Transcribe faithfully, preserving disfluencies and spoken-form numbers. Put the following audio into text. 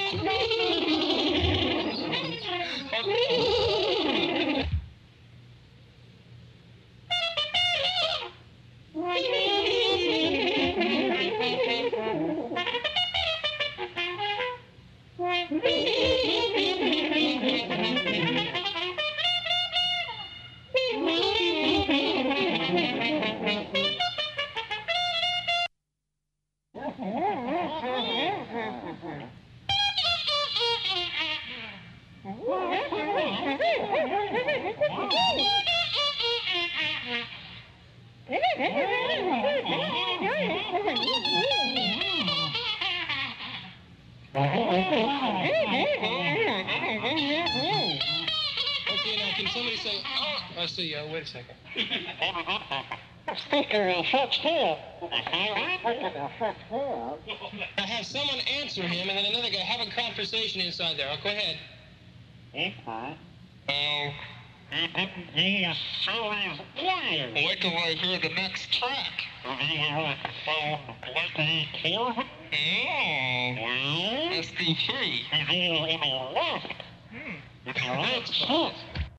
Okay, now can somebody say, oh, I see, uh, wait a second. Speaker of such here. Now have someone answer him and then another guy have a conversation inside there. Oh, go ahead. Okay. Oh. He didn't hear Sully's wire. Wait till I hear the next track. Did he hear from Lucky Kill? Oh. Well, S D three. he's here in the left. Hmm. It's a right shot.